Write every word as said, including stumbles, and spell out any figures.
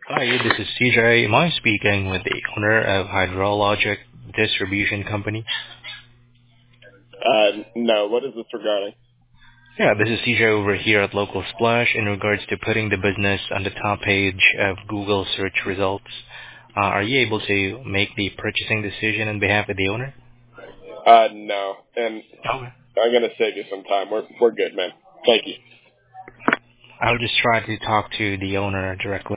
Hi, this is C J. Am I speaking with the owner of Hydrologic Distribution Company? Uh, no. What is this regarding? Yeah, this is C J over here at Local Splash in regards to putting the business on the top page of Google search results. Uh, are you able to make the purchasing decision on behalf of the owner? Uh, no. And Okay. I'm gonna save you some time. We're we're good, man. Thank you. I'll just try to talk to the owner directly.